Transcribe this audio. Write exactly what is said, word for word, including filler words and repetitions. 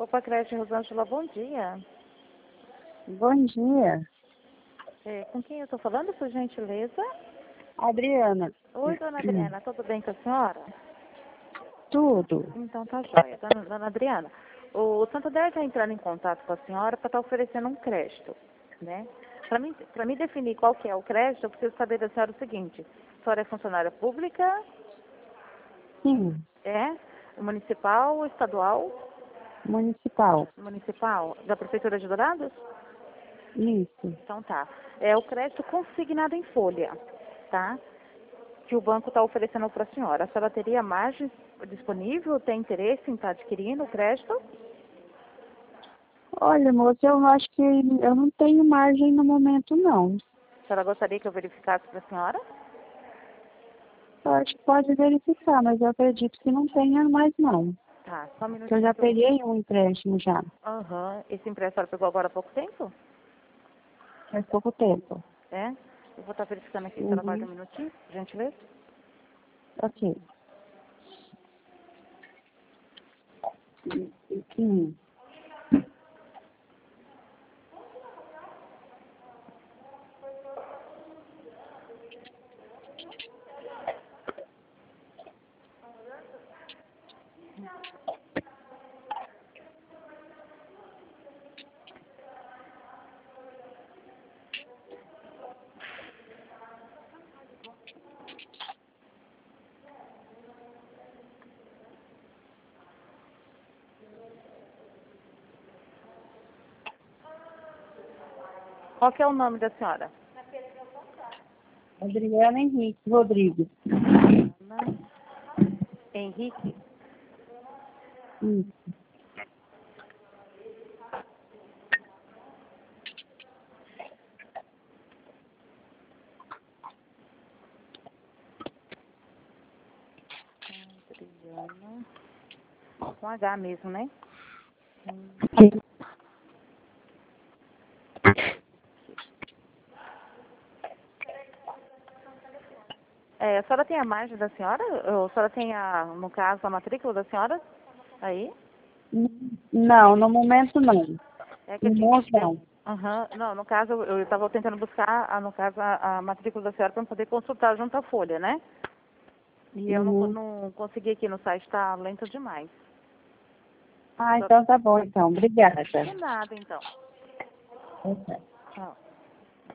Opa, Creche Rosângela, bom dia. Bom dia. É, com quem eu estou falando, por gentileza? Adriana. Oi, dona Adriana, tudo bem com a senhora? Tudo. Então tá jóia, dona, dona Adriana. O Santander está entrando em contato com a senhora para estar oferecendo um crédito, né? Para mim, para mim definir qual que é o crédito, eu preciso saber da senhora o seguinte. A senhora é funcionária pública? Sim. É? Municipal, estadual? Municipal. Municipal? Da Prefeitura de Dourados? Isso. Então tá. É o crédito consignado em folha, tá? Que o banco está oferecendo para a senhora. A senhora teria margem disponível? Tem interesse em estar adquirindo o crédito? Olha, moça, eu acho que eu não tenho margem no momento, não. A senhora gostaria que eu verificasse para a senhora? Eu acho que pode verificar, mas eu acredito que não tenha mais, não. Tá, só um Porque eu minutinho. já que eu- peguei um empréstimo já. Aham. Esse empréstimo a senhora pegou agora há pouco tempo? Faz pouco tempo. É? Eu vou estar verificando aqui. A senhora guarda um Uhum. minutinho, por gentileza? Ok. Sim. Qual que é o nome da senhora? Adriana Henrique Rodrigues. Ana Henrique. Isso. Adriana. Com H mesmo, né? É, a senhora tem a margem da senhora? Ou a senhora tem, a, no caso, a matrícula da senhora? Aí? Não, no momento não. É que No assim, momento eu, não. aham, não, no caso, eu estava tentando buscar, a, no caso, a, a matrícula da senhora para poder consultar junto à folha, né? E eu não, co- Uhum. não consegui aqui no site, está lento demais. Ah, Só- então tá bom, então. Obrigada. De nada, então. Ok. Tchau.